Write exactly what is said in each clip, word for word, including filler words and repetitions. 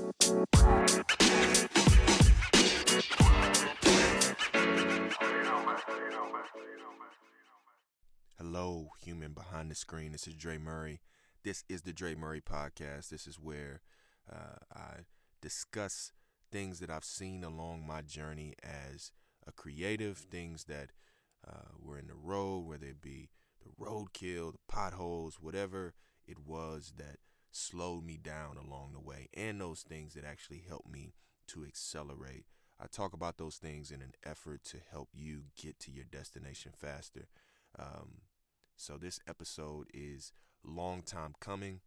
Hello, human behind the screen. This is Dre Murray. This is the Dre Murray Podcast. This is where uh, I discuss things that I've seen along my journey as a creative, things that uh, were in the road, whether it be the roadkill, the potholes, whatever it was that slowed me down along the way, and those things that actually helped me to accelerate. I talk about those things in an effort to help you get to your destination faster. Um, so this episode is long time coming.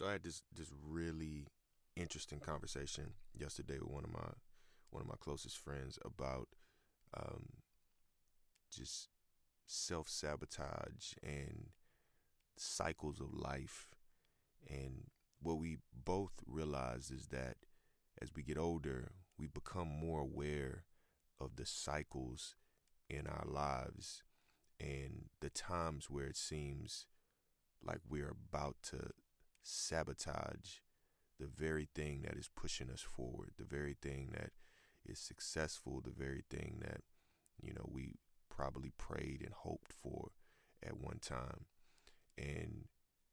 So I had this this really interesting conversation yesterday with one of my one of my closest friends about um, just self sabotage and cycles of life. And what we both realize is that as we get older, we become more aware of the cycles in our lives and the times where it seems like we're about to sabotage the very thing that is pushing us forward, the very thing that is successful, the very thing that, you know, we probably prayed and hoped for at one time. And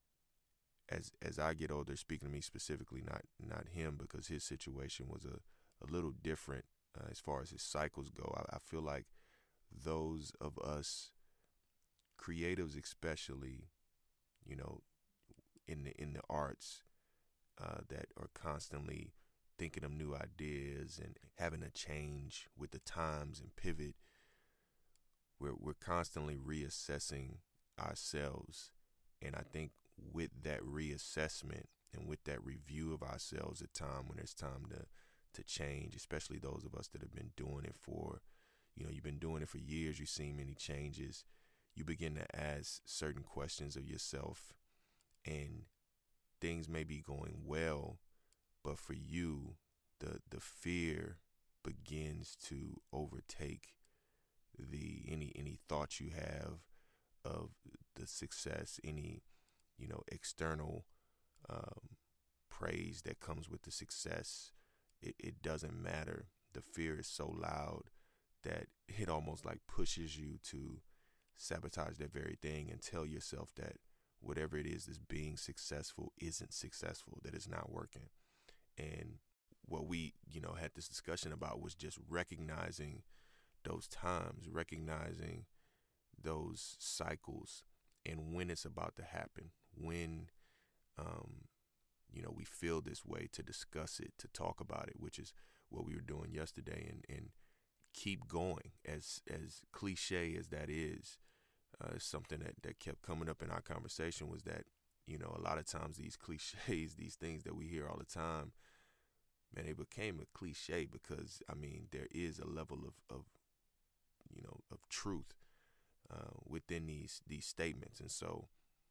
as as I get older, speaking to me specifically, not not him, because his situation was a, a little different uh, as far as his cycles go. I, I feel like those of us creatives, especially, you know, in the in the arts, uh, that are constantly thinking of new ideas and having a change with the times and pivot. We're we're constantly reassessing ourselves, and I think with that reassessment and with that review of ourselves at time when it's time to to change, especially those of us that have been doing it for, you know, you've been doing it for years, you've seen many changes, you begin to ask certain questions of yourself, and things may be going well, but for you, the the fear begins to overtake the any any thoughts you have of the success, any, you know, external um, praise that comes with the success. It, it doesn't matter. The fear is so loud that it almost like pushes you to sabotage that very thing and tell yourself that whatever it is that's being successful isn't successful, that it's not working. And what we, you know, had this discussion about was just recognizing those times, recognizing those cycles, and when it's about to happen, when, um, you know, we feel this way, to discuss it, to talk about it, which is what we were doing yesterday, and, and keep going. As as cliche as that is, uh, something that, that kept coming up in our conversation was that, you know, a lot of times these cliches, these things that we hear all the time, man, it became a cliche because, I mean, there is a level of, of you know, of truth uh, within these these statements. And so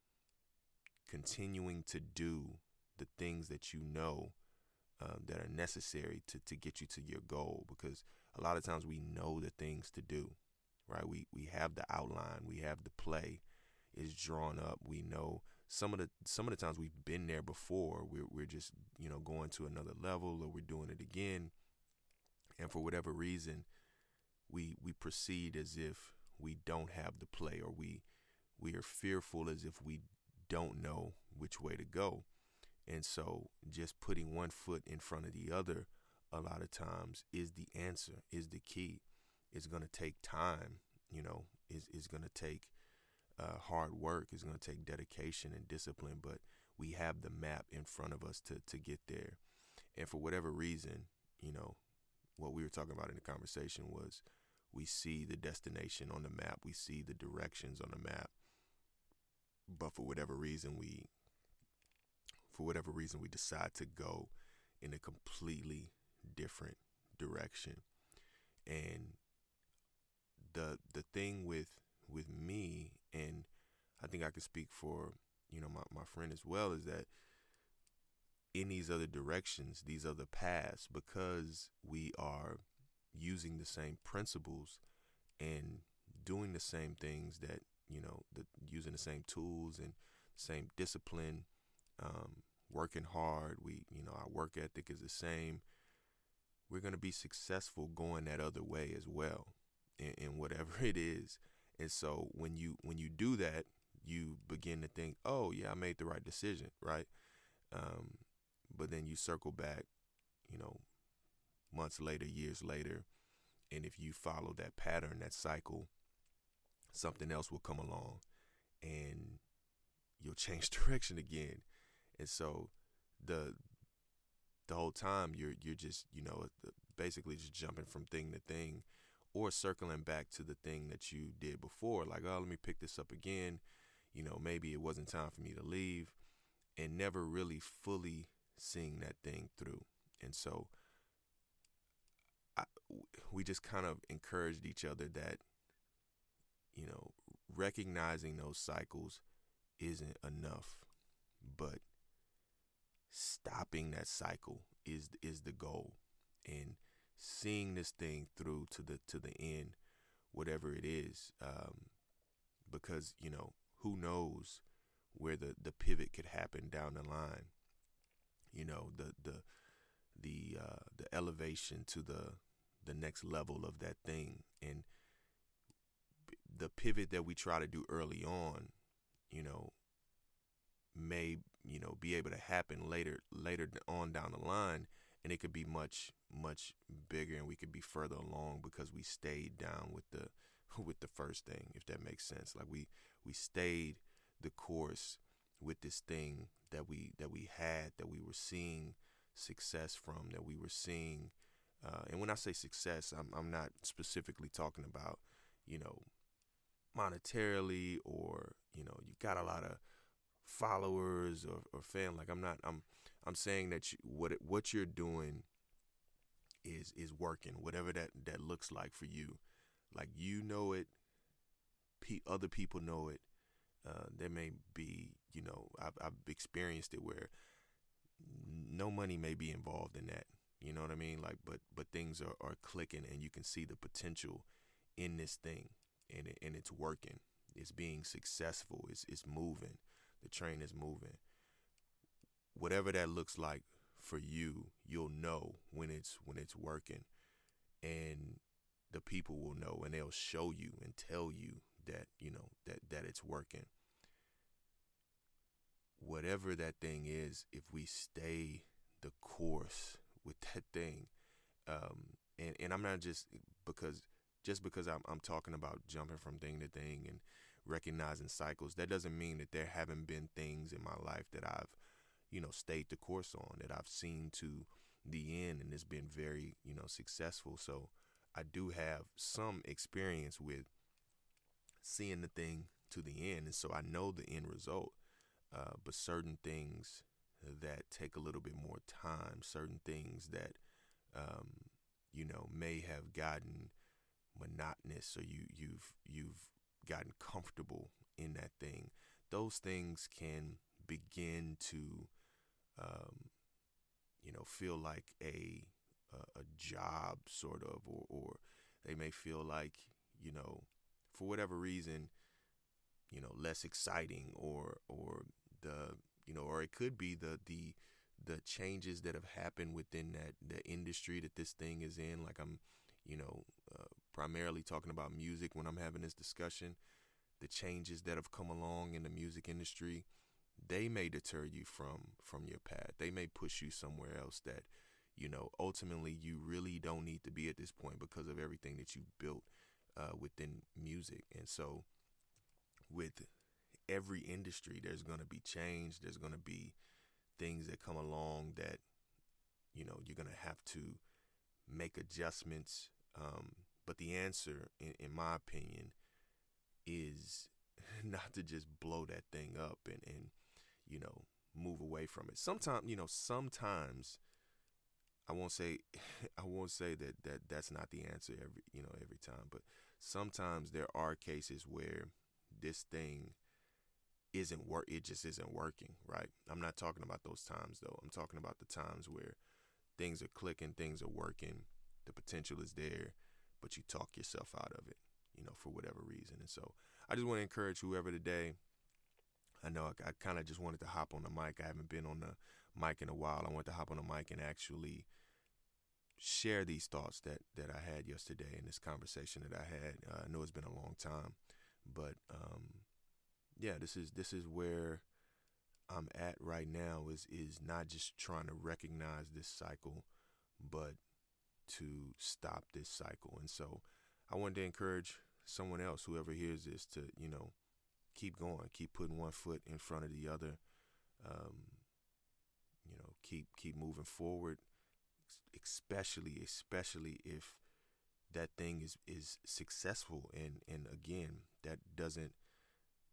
continuing to do the things that you know um, that are necessary to, to get you to your goal, because a lot of times we know the things to do, right? We we have the outline, we have the play is drawn up. We know some of the some of the times we've been there before. We're we're just, you know, going to another level, or we're doing it again. And for whatever reason, we we proceed as if we don't have the play, or we we are fearful as if we don't know which way to go. And so just putting one foot in front of the other a lot of times is the answer, is the key. It's going to take time, you know, is is going to take uh, hard work, it's going to take dedication and discipline, but we have the map in front of us to to get there. And for whatever reason, you know, what we were talking about in the conversation was we see the destination on the map, we see the directions on the map, but for whatever reason we for whatever reason we decide to go in a completely different direction. And the the thing with with me, and I think I can speak for, you know, my, my friend as well, is that in these other directions, these other paths, because we are using the same principles and doing the same things, that, you know, the, using the same tools and same discipline, um, working hard, we, you know, our work ethic is the same. We're going to be successful going that other way as well, in, in whatever it is. And so when you when you do that, you begin to think, oh yeah, I made the right decision, right? Um, but then you circle back, you know, months later, years later, and if you follow that pattern, that cycle, something else will come along and you'll change direction again. And so the the whole time you're you're just, you know, basically just jumping from thing to thing, or circling back to the thing that you did before, like, oh, let me pick this up again. You know, maybe it wasn't time for me to leave. and never really fully seeing that thing through. And so I, we just kind of encouraged each other that, you know, recognizing those cycles isn't enough, but stopping that cycle is is the goal, and seeing this thing through to the to the end, whatever it is, um, because you know who knows where the, the pivot could happen down the line. You know the the the uh, the elevation to the the next level of that thing, and the pivot that we try to do early on, you know, may you know be able to happen later later on down the line, and it could be much much bigger, and we could be further along because we stayed down with the with the first thing, if that makes sense. Like we we stayed the course with this thing that we that we had, that we were seeing success from, that we were seeing uh, and when I say success, I'm I'm not specifically talking about, you know, monetarily, or you know you got a lot of followers or, or fan. Like I'm not I'm I'm saying that you, what it, what you're doing is is working, whatever that that looks like for you. Like you know it, pe- other people know it. Uh, there may be, you know, I've, I've experienced it where no money may be involved in that. You know what I mean? Like, but but things are, are clicking, and you can see the potential in this thing, and it, and it's working. It's being successful. It's it's moving. The train is moving. Whatever that looks like for you, you'll know when it's when it's working, and the people will know, and they'll show you and tell you that you know that that it's working. Whatever that thing is, if we stay the course with that thing, um, and and I'm not just because just because I'm I'm talking about jumping from thing to thing and recognizing cycles, that doesn't mean that there haven't been things in my life that I've, you know, stayed the course on, that I've seen to the end, and it's been very, you know, successful. So I do have some experience with seeing the thing to the end, and so I know the end result. Uh, but certain things that take a little bit more time, certain things that, um, you know, may have gotten monotonous, or you you've you've gotten comfortable in that thing. Those things can begin to, um, you know, feel like a a, a job, sort of, or or they may feel like, you know, for whatever reason, you know, less exciting, or or the you know, or it could be the the the changes that have happened within that the industry that this thing is in. Like I'm, you know, uh, primarily talking about music when I'm having this discussion. The changes that have come along in the music industry, they may deter you from from your path. They may push you somewhere else that, you know, ultimately you really don't need to be at this point because of everything that you built uh, within music. And so with every industry, there's going to be change. There's going to be things that come along that, you know, you're going to have to make adjustments. Um, but the answer, in, in my opinion, is not to just blow that thing up and, and, you know, move away from it. Sometimes, you know, sometimes I won't say, I won't say that, that that's not the answer every, you know, every time, but sometimes there are cases where this thing isn't work it just isn't working, right? I'm not talking about those times though. I'm talking about the times where things are clicking, things are working, the potential is there, but you talk yourself out of it, you know, for whatever reason. And so I just want to encourage whoever today. I know I, I kind of just wanted to hop on the mic. I haven't been on the mic in a while. I wanted to hop on the mic and actually share these thoughts that that I had yesterday in this conversation that I had. Uh, I know it's been a long time, but um, yeah, this is this is where I'm at right now. Is is not just trying to recognize this cycle, but to stop this cycle. And so I wanted to encourage someone else, whoever hears this, to, you know, keep going, keep putting one foot in front of the other. Um, you know, keep keep moving forward, especially especially if that thing is is successful. And and again, that doesn't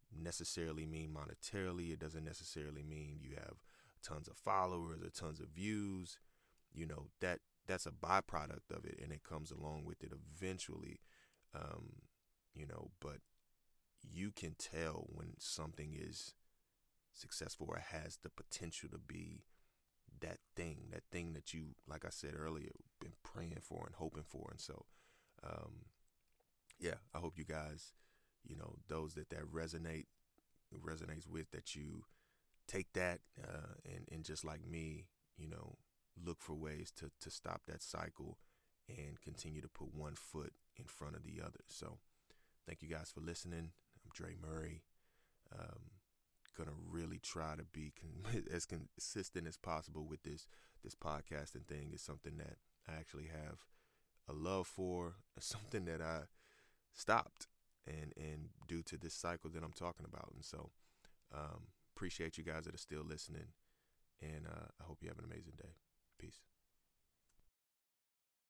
necessarily mean monetarily. It doesn't necessarily mean you have tons of followers or tons of views. You know, that that's a byproduct of it, and it comes along with it eventually. Um, you know, but you can tell when something is successful or has the potential to be that thing, that thing that you, like I said earlier, been praying for and hoping for. And so, um, yeah, I hope you guys, you know, those that that resonate, resonates with, that you take that uh, and, and just like me, you know, look for ways to, to stop that cycle and continue to put one foot in front of the other. So thank you guys for listening. I'm Dre Murray. Um, gonna really try to be con- as consistent as possible with this this podcasting thing. Is something that I actually have a love for, something that I stopped and and due to this cycle that I'm talking about. And so um, appreciate you guys that are still listening, and uh, I hope you have an amazing day. Peace.